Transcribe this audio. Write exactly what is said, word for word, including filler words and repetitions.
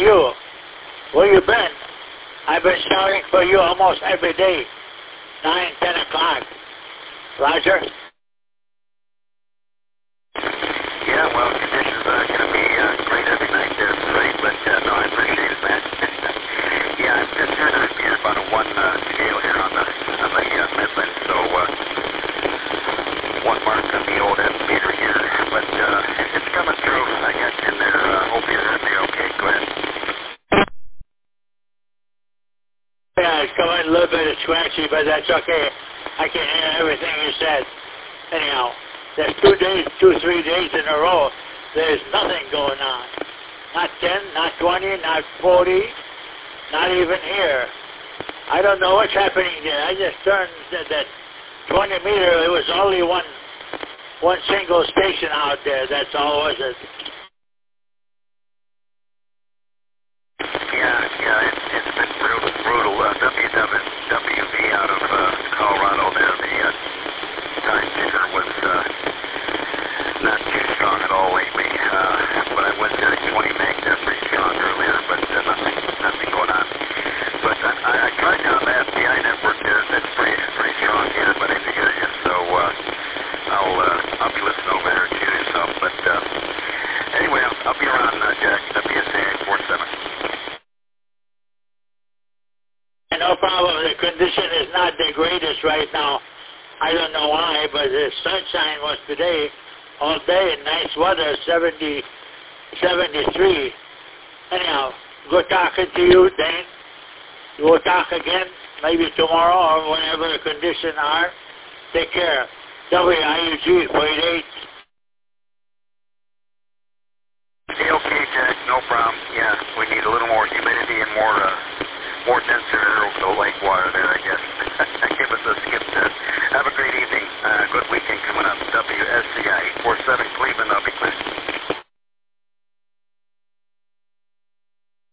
you. Where you been? I've been shouting for you almost every day. Nine, ten o'clock. Roger? Yeah, well, conditions are going to be uh, great every night there tonight, but uh, no, I appreciate it, man. Yeah, I'm just here to review about a one uh, scale here on the, on the uh, Midland, so uh, one mark on the old F meter here, but uh, it's coming through. I got you in there. Uh, hope you heard me okay. Go ahead. Yeah, it's coming a little bit scratchy, but that's okay. I can hear everything you said. Anyhow, there's two days, two, three days in a row, there's nothing going on. Not ten, not twenty, not forty, not even here. I don't know what's happening there. I just turned that, that twenty meter, it was only one one single station out there. That's all was it. Yeah, yeah, it's, it's been brutal. brutal. Uh, W W V out of uh, Colorado there, the uh, time ticker was uh, not too strong at all lately. Uh, but I went there at twenty meg, they're pretty strong earlier, but uh, nothing, nothing going on. But I, I, I tried down the F B I network there, that's pretty, pretty strong here, but I didn't hear you, so uh, I'll, uh, I'll be listening over there too. So, but uh, anyway, I'll, I'll be around, uh, Jack, W S A eight four seven. No problem. The condition is not the greatest right now. I don't know why, but the sunshine was today all day. Nice weather, seventy, seventy-three. Anyhow, good talking to you, Dane. We'll talk again maybe tomorrow or whenever the conditions are. Take care. W I U G four eight eight. Okay, okay, Jack, no problem. Yeah, we need a little more humidity and more, uh, more denser air over the lake water there, I guess. Give us a skip there. Have a great evening. Uh, good weekend coming up. W S C I eight four seven Cleveland. I'll be